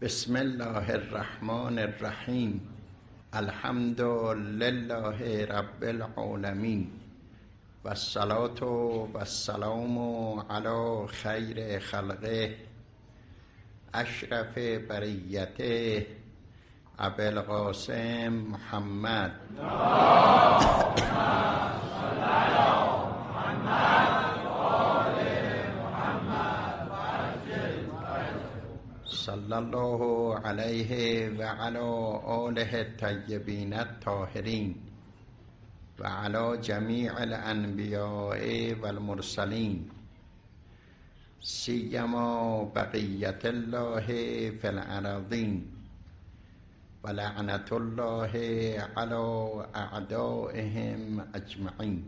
بسم الله الرحمن الرحیم. الحمد لله رب العالمین و الصلاة و السلام علی خیر خلقه اشرف بریته ابی القاسم محمد صلی الله علیه و علی آله الطیبین الطاهرین و علی جمیع الانبیاء و المرسلین سیما بقیت الله فی الارضین و لعنت الله علی اعدائهم اجمعین.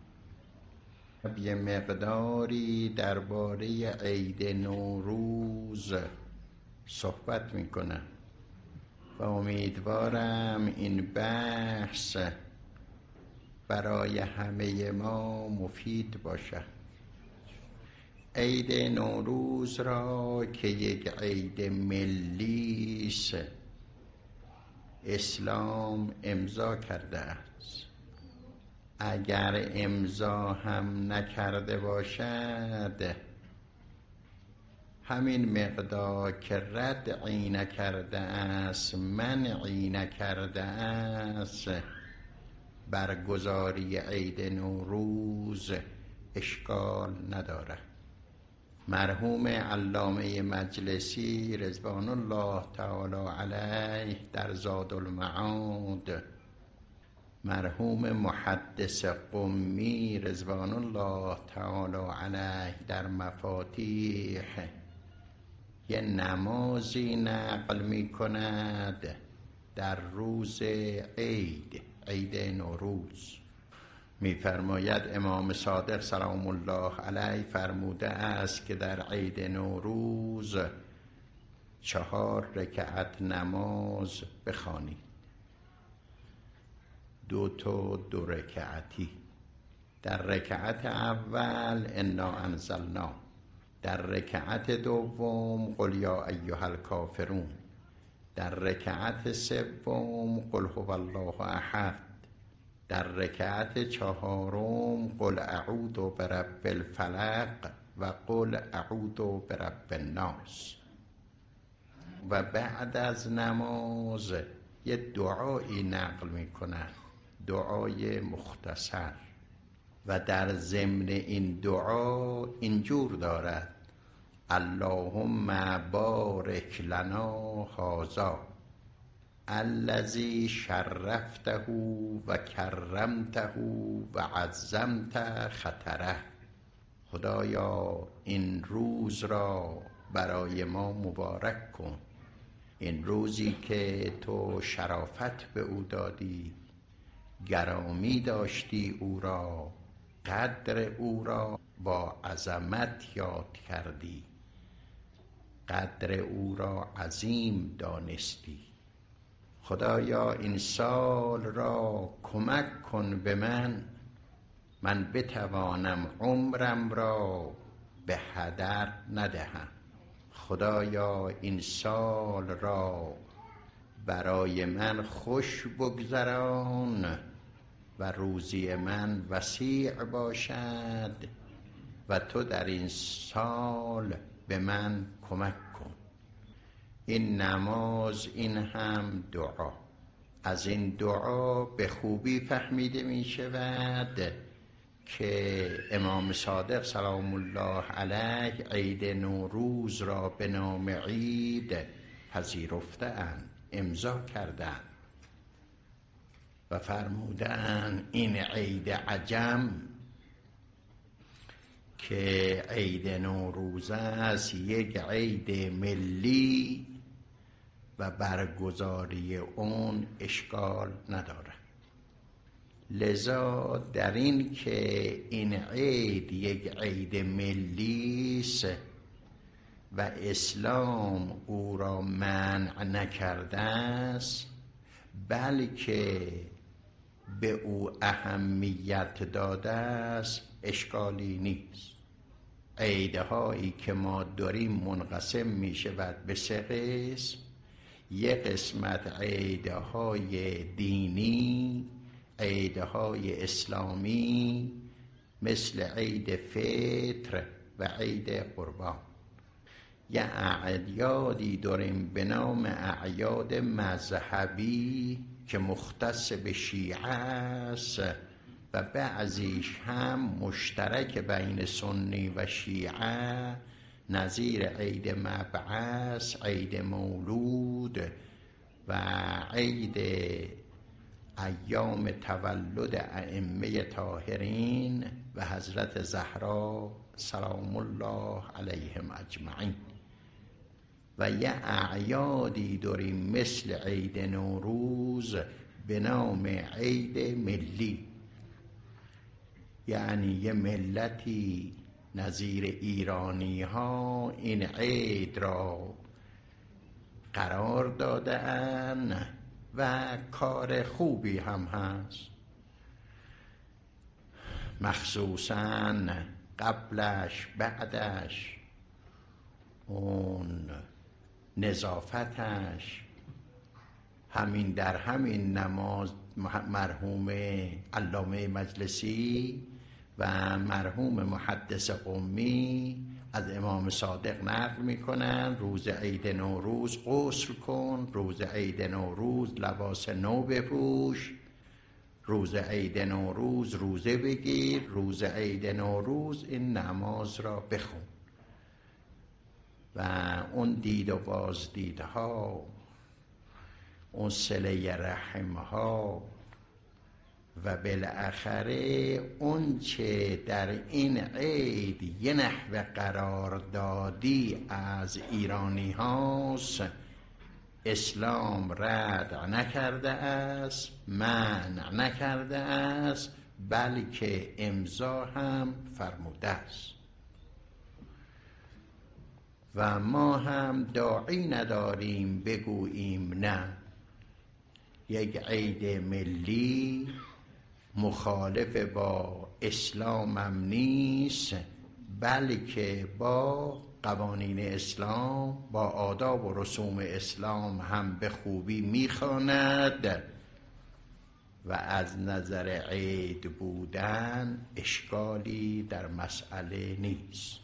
یه مقداری درباره عید نوروز صحبت میکنم و امیدوارم این بحث برای همه ما مفید باشد. عید نوروز را که یک عید ملی است اسلام امضا کرده است. اگر امضا هم نکرده باشد همین مقدار که ردعی نکرده است، منعی نکرده است، برگزاری عید نوروز اشکال ندارد. مرحوم علامه مجلسی رضوان الله تعالی علیه در زادالمعاد، مرحوم محدث قمی رضوان الله تعالی علیه در مفاتیح یه نمازی نقل می کند در روز عید نوروز. می فرماید امام صادق سلام الله علیه فرموده است که در عید نوروز 4 رکعت نماز بخوانید، 2 تا 2 رکعتی. در رکعت اول انا انزلنا، در رکعت دوم قل یا ایها الکافرون، در رکعت سوم قل هو الله احد، در رکعت چهارم قل اعوذ برب الفلق و قل اعوذ برب الناس. و بعد از نماز یه دعایی نقل میکنن، دعای مختصر، و در ضمن این دعا اینجور دارد: اللهم بارک لنا هذا الذی شرفته و کرمته و عظمت خطره. خدایا این روز را برای ما مبارک کن، این روزی که تو شرافت به او دادی، گرامی داشتی او را، قدر او را با عظمت یاد کردی، قدر او را عظیم دانستی. خدایا این سال را کمک کن به من بتوانم عمرم را به هدر ندهم. خدایا این سال را برای من خوش بگذران و روزی من وسیع باشد و تو در این سال به من کمک کن. این نماز، این هم دعا. از این دعا به خوبی فهمیده می شود که امام صادق سلام الله علیه عید نوروز را به نام عید پذیرفته‌اند، امضا کردند و فرمودند این عید عجم که عید نوروز است یک عید ملی و برگزاری اون اشکال ندارد. لذا در این که این عید یک عید ملی است و اسلام او را منع نکرده است، بلکه به او اهمیت داده است، اشکالی نیست. عیدهایی که ما داریم منقسم می شود به 3 قسم. یک قسمت عیدهای دینی، عیدهای اسلامی مثل عید فطر و عید قربان. یه اعیادی داریم به نام اعیاد مذهبی که مختص به شیعه است و بعضیش هم مشترک بین سنی و شیعه، نظیر عید مبعث، عید مولود و عید ایام تولد ائمه طاهرین و حضرت زهرا سلام الله علیهم اجمعین. و یه اعیادی داریم مثل عید نوروز به نام عید ملی، یعنی یه ملتی نظیر ایرانی ها این عید را قرار دادن و کار خوبی هم هست. مخصوصاً قبلش بعدش اون نظافتش، همین در همین نماز مرحوم علامه مجلسی و مرحوم محدث قمی از امام صادق نقل میکنن روز عید نوروز غسل کن، روز عید نوروز لباس نو بپوش، روز عید نوروز روزه بگیر، روز عید نوروز این نماز را بخون. و اون دید و بازدیدها، اون صله رحمها و بالاخره اون چه در این عید یه نحوه قراردادی از ایرانی هاست، اسلام رد نکرده است، منع نکرده است، بلکه امضا هم فرموده است. و ما هم داعی نداریم بگوییم نه، یک عید ملی مخالف با اسلامم نیست، بلکه با قوانین اسلام، با آداب و رسوم اسلام هم به خوبی میخواند و از نظر عید بودن اشکالی در مسئله نیست.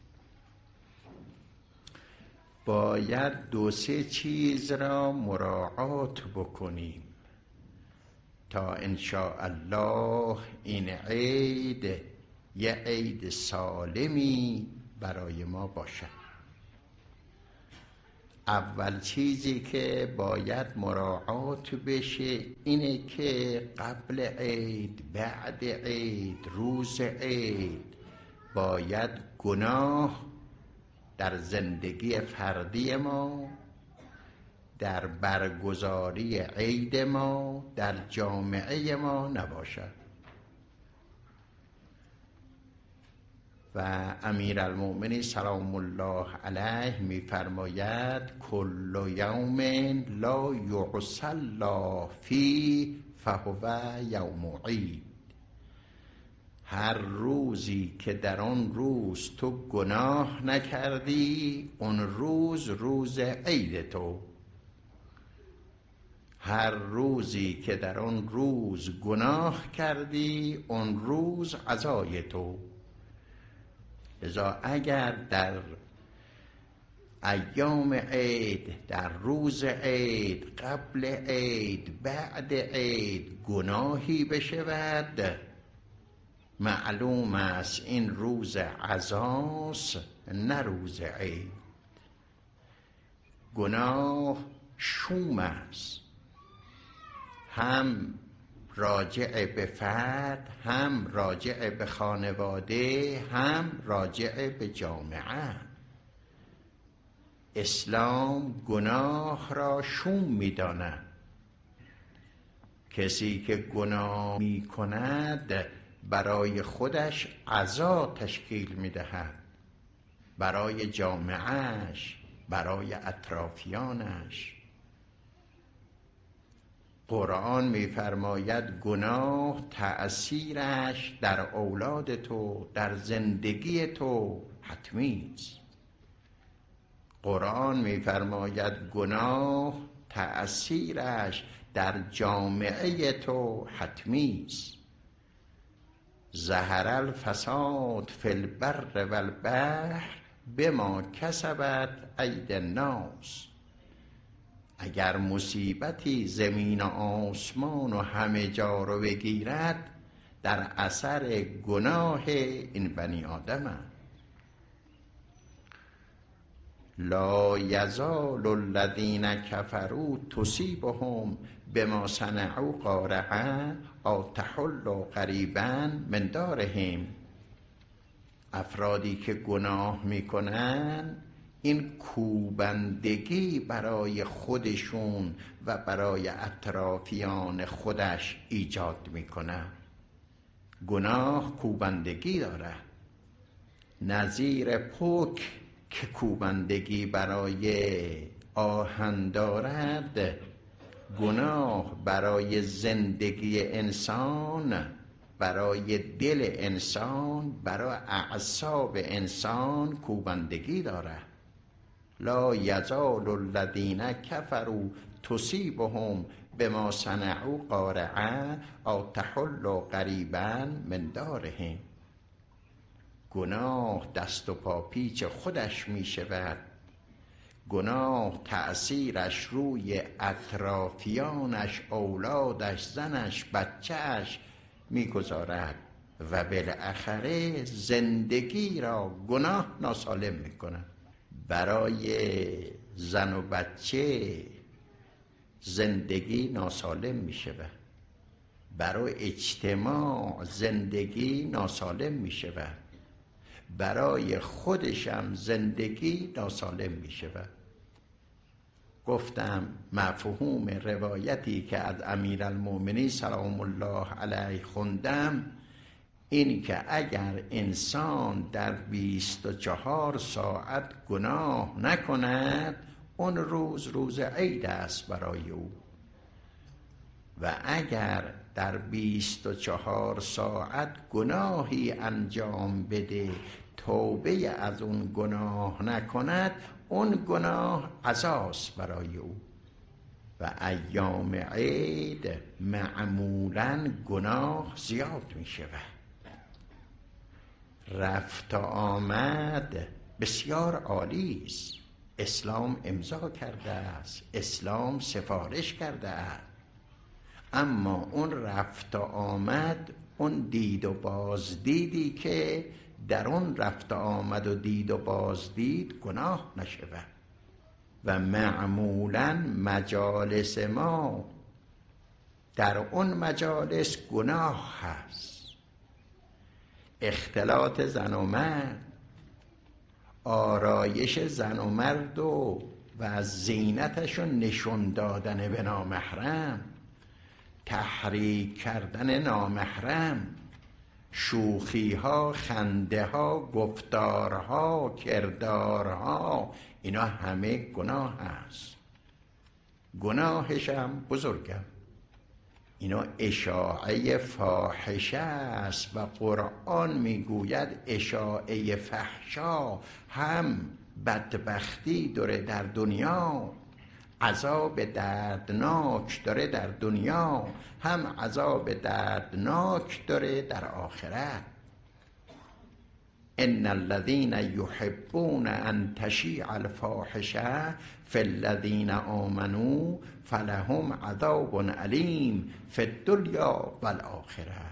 باید 2-3 چیز را مراعات بکنیم تا انشاءالله این عید یه عید سالمی برای ما باشد. اول چیزی که باید مراعات بشه اینه که قبل عید، بعد عید، روز عید باید گناه در زندگی فردی ما، در برگزاری عید ما، در جامعه ما نباشد. و امیرالمؤمنین سلام الله علیه می‌فرماید کل یوم لا یصلی فیه فهو یوم عید. هر روزی که در آن روز تو گناه نکردی، اون روز روز عید تو. هر روزی که در آن روز گناه کردی، اون روز عزای تو. لذا اگر در ایام عید، در روز عید، قبل عید، بعد عید گناهی بشود، معلوم است این روز عزاست نه روز عید. گناه شوم است، هم راجع به فرد، هم راجع به خانواده، هم راجع به جامعه. اسلام گناه را شوم می‌داند. کسی که گناه می‌کند برای خودش عزا تشکیل می‌دهد، برای جامعهش، برای اطرافیانش. قرآن می‌فرماید گناه تأثیرش در اولاد تو، در زندگی تو حتمی است. قرآن می‌فرماید گناه تأثیرش در جامعه تو حتمی است. ظهر الفساد فی البر و البحر بما کسبت ایدی الناس. اگر مصیبتی زمین و آسمان و همه جا رو بگیرد، در اثر گناه این بنی آدم. لا یزال الذین کفروا تصیبهم بما صنعوا قارعه او تحل قریبا من دارهم. افرادی که گناه میکنن این کوبندگی برای خودشون و برای اطرافیان خودش ایجاد میکنه. گناه کوبندگی داره، نظیر پوک که کوبندگی برای آهن دارد. گناه برای زندگی انسان، برای دل انسان، برای اعصاب انسان کوبندگی داره. لا یزال الذین کفروا تصیبهم بما صنعوا قارعه او تحل قریبا من دارهم. گناه دست و پا پیچ خودش می شود. گناه تأثیرش روی اطرافیانش، اولادش، زنش، بچهش می گذارد و بالاخره زندگی را گناه ناسالم می کند. برای زن و بچه زندگی ناسالم می شود. برای اجتماع زندگی ناسالم می شود. برای خودشم زندگی ناسالم می شود. گفتم مفهوم روایتی که از امیرالمؤمنین سلام الله علیه خوندم این که اگر انسان در 24 ساعت گناه نکند، اون روز روز عید است برای او. و اگر در 24 ساعت گناهی انجام بده، توبه از اون گناه نکند، اون گناه عزاست برای او. و ایام عید معمولاً گناه زیاد می شود. رفت و آمد بسیار عالی است. اسلام امضا کرده است، اسلام سفارش کرده است. اما اون رفت و آمد، اون دید و بازدیدی که در اون رفت و آمد و دید و بازدید گناه نشود. و معمولاً مجالس ما در اون مجالس گناه هست. اختلاط زن و مرد، آرایش زن و مرد و زینتشون نشون دادن به نامحرم، تحریک کردن نامحرم، شوخی ها، خنده ها، گفتارها، کردارها، اینا همه گناه هست. گناهش هم بزرگم. اینا اشاعه فاحشه است و قرآن میگوید اشاعه فحشا هم بدبختی داره در دنیا، عذاب دردناک داره در دنیا، هم عذاب دردناک داره در آخرت. ان الذين يحبون ان تشيع الفاحشه في الذين آمنوا فلهم عذاب علیم فی الدنیا والآخره.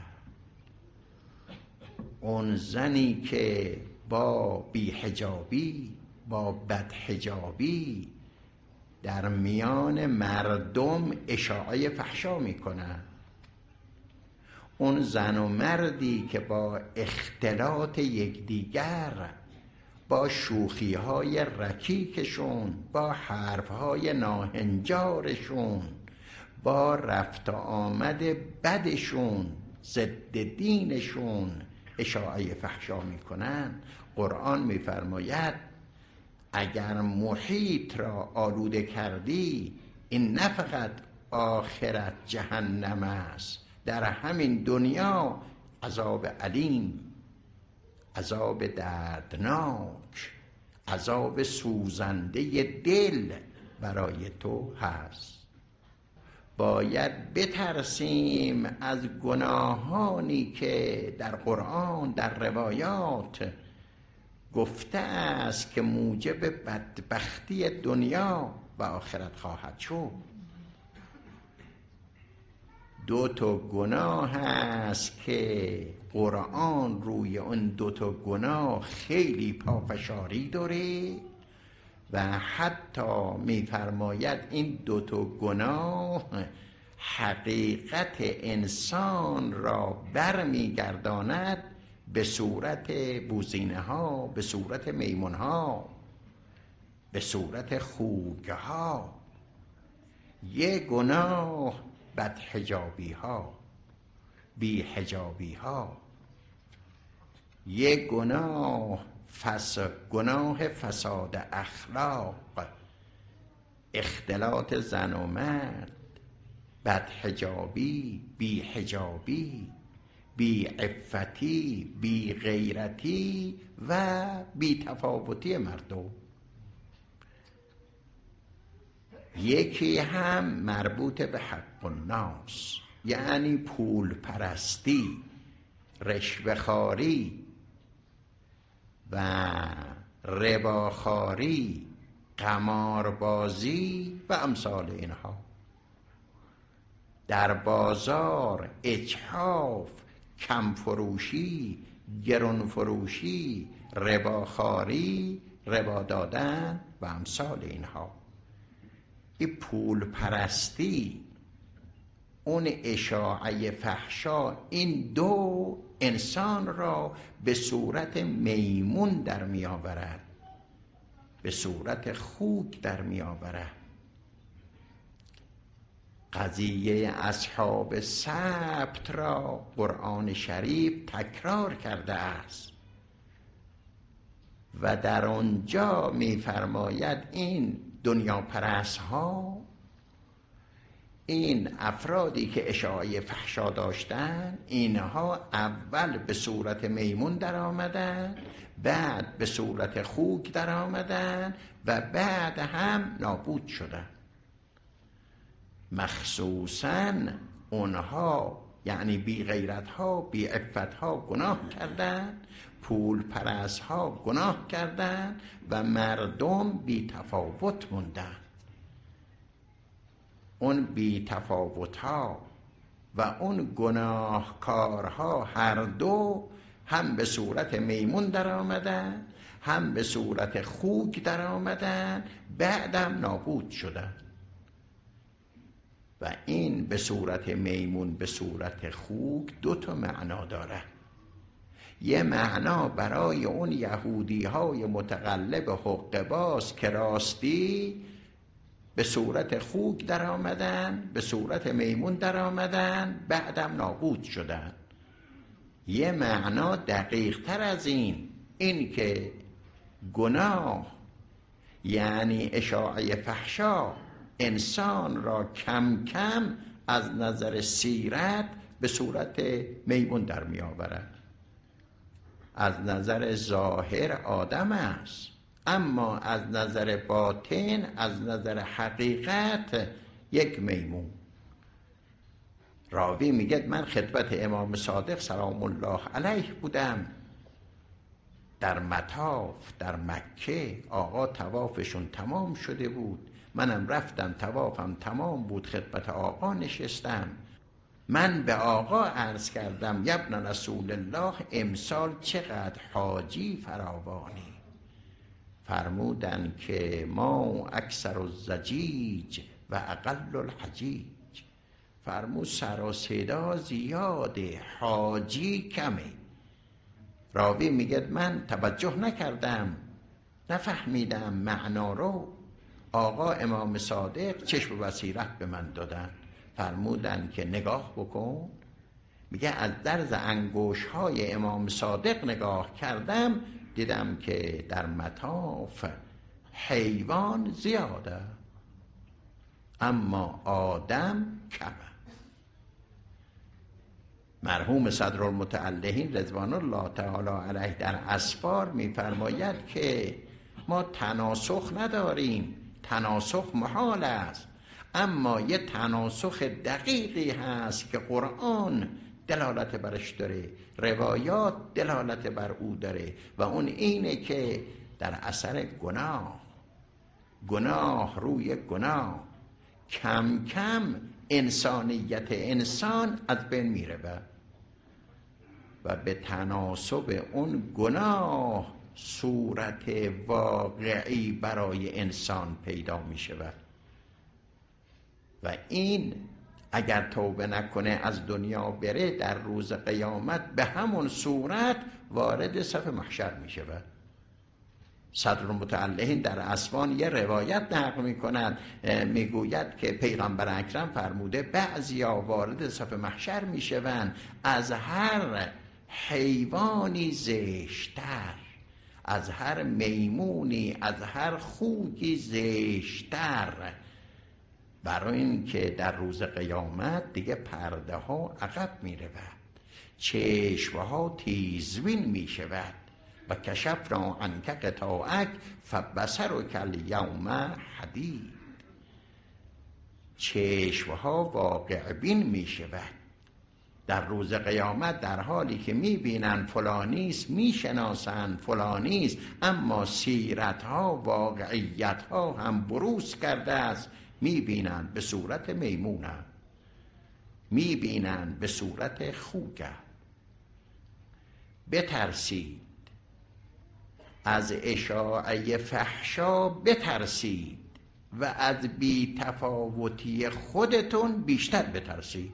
اون زنی که با بی‌حجابی، با بدحجابی در میان مردم اشاعه فحشا میکنن، اون زن و مردی که با اختلاط یکدیگر، با شوخی‌های رکیکشون، با حرف‌های ناهنجارشون، با رفت و آمد بدشون، ضد دینشون اشاعه فحشا میکنن، قرآن میفرماید اگر محیط را آلوده کردی، این نه فقط آخرت جهنم است، در همین دنیا عذاب علیم. عذاب دردناک، عذاب سوزنده دل برای تو هست. باید بترسیم از گناهانی که در قرآن، در روایات گفته است که موجب بدبختی دنیا و آخرت خواهد شد. 2 گناه هست که قرآن روی اون 2 گناه خیلی پافشاری داره و حتی می‌فرماید این 2 گناه حقیقت انسان را برمیگرداند به صورت بوزینه ها، به صورت میمون ها، به صورت خوگه ها. یه گناه بدحجابی ها، بی حجابی ها. یه گناه گناه فساد اخلاق، اختلاط زن و مرد، بدحجابی، بی حجابی، بی عفتی، بی غیرتی و بی تفاوتی مردم. یکی هم مربوط به حق الناس، یعنی پول پرستی، رشوه‌خواری و رباخواری، قماربازی و امثال اینها. در بازار اجحاف، کمفروشی، گرانفروشی، رباخواری، ربا دادن و امثال اینها. این پول پرستی، اون اشاعه فحشا، این 2 انسان را به صورت میمون در می آورد، به صورت خوک در می آورد. قضیه اصحاب سبت را قرآن شریف تکرار کرده است و در آنجا می فرماید این دنیا پرست ها، این افرادی که اشاعه فحشا داشتن، اینها اول به صورت میمون در آمدن، بعد به صورت خوک در آمدن و بعد هم نابود شدن. مخصوصاً اونها، یعنی بی غیرت ها، بی عفت ها گناه کردن، پول پرست ها گناه کردن و مردم بی تفاوت موندن. اون بی تفاوت ها و اون گناهکارها هر 2 هم به صورت میمون در آمدن، هم به صورت خوک در آمدن، بعدم نابود شدن. و این به صورت میمون، به صورت خوک 2 معنا داره. یه معنا برای اون یهودی های متقلب حقه باز که راستی به صورت خوک در آمدن، به صورت میمون در آمدن، بعدم نابود شدن. یه معنا دقیق تر از این که گناه یعنی اشاعه فحشا انسان را کم کم از نظر سیرت به صورت میمون در می آورد. از نظر ظاهر آدم است، اما از نظر باطن، از نظر حقیقت یک میمون. راوی میگه من خدمت امام صادق سلام الله علیه بودم در مطاف در مکه. آقا طوافشون تمام شده بود، منم رفتم طوافم تمام بود، خدمت آقا نشستم. من به آقا عرض کردم یبن رسول الله، امسال چقدر حاجی فراوانی؟ فرمودن که ما اکثر الزجیج و اقل الحجیج. فرمود سر و صدا زیاده، حاجی کمه. راوی میگه من توجه نکردم، نفهمیدم معنا رو. آقا امام صادق چشم بصیرت به من دادن، فرمودن که نگاه بکن. میگه از درز انگوش های امام صادق نگاه کردم، دیدم که در مطاف حیوان زیاده اما آدم کمه. مرحوم صدرالمتعلقین رضوان الله تعالی علیه در اسفار می‌فرماید که ما تناسخ نداریم، تناسخ محال است، اما یه تناسخ دقیقی هست که قرآن دلالت برش داره، روایات دلالت بر او داره، و اون اینه که در اثر گناه روی گناه کم کم انسانیت انسان از بین میره و به تناسب اون گناه صورت واقعی برای انسان پیدا میشه و این اگر توبه نکنه از دنیا بره در روز قیامت به همون صورت وارد صف محشر میشه. صدرالمتعلقین در اسوان یه روایت نقل میکنند، میگوید که پیغمبر اکرم فرموده بعضیا وارد صف محشر میشوند از هر حیوانی زشتر، از هر میمونی، از هر خوکی زشتر، برای این که در روز قیامت دیگه پرده ها عقب میرود، چشم ها تیزبین میشود و کشفنا عنک غطاءک فبصرک الیوم حدید. چشم ها واقع بین میشود در روز قیامت، در حالی که میبینن فلانیست، میشناسن فلانیست، اما سیرت ها، واقعیت ها هم بروز کرده است. میبینن به صورت میمونه، میبینن به صورت خوگه. بترسید از اشاعه فحشا، بترسید و از بی تفاوتی خودتون بیشتر بترسید.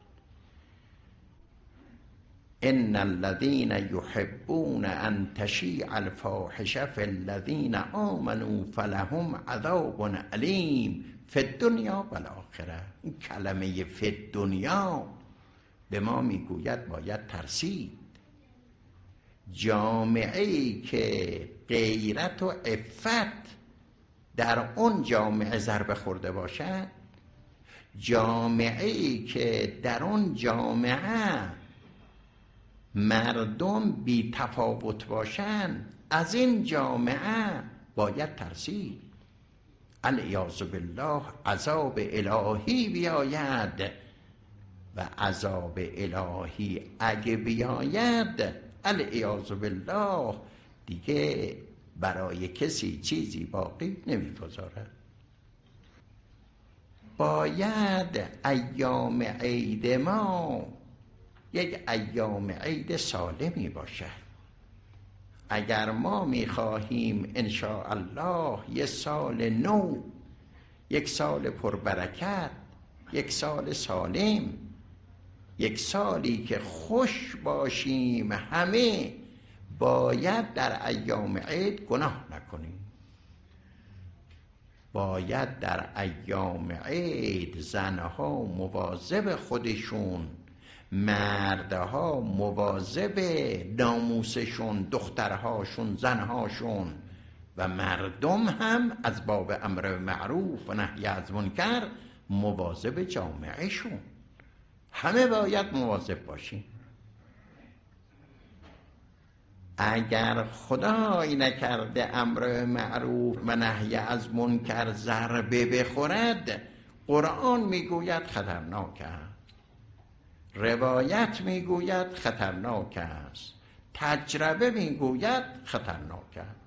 ان الذين يحبون ان تشيع الفاحشه في الذين آمنوا فلهم عذاب علیم فی الدنیا و الاخره. این کلمه فی الدنیا به ما میگوید باید ترسید. جامعه‌ای که غیرت و عفت در اون جامعه ضربه خورده باشد، جامعه‌ای که در اون جامعه مردم بی تفاوت باشند، از این جامعه باید ترسید. العیاذ بالله عذاب الهی بیاید و عذاب الهی اگه بیاید، العیاذ بالله دیگه برای کسی چیزی باقی نمی‌گذارد. باید ایام عید ما یک ایام عید سالمی باشد. اگر ما می‌خواهیم انشاءالله یک سال نو، یک سال پربرکت، یک سال سالم، یک سالی که خوش باشیم همه، باید در ایام عید گناه نکنیم. باید در ایام عید زنها مواظب خودشون، مردها مواظب ناموسشون، دخترهاشون، زنهاشون، و مردم هم از باب امر معروف و نهی از منکر مواظب جامعهشون. همه باید مواظب باشیم. اگر خدای نکرده امر معروف و نهی از منکر ضربه بخورد، قرآن میگوید خطرناک است، روایت میگوید خطرناک است، تجربه میگوید خطرناک است.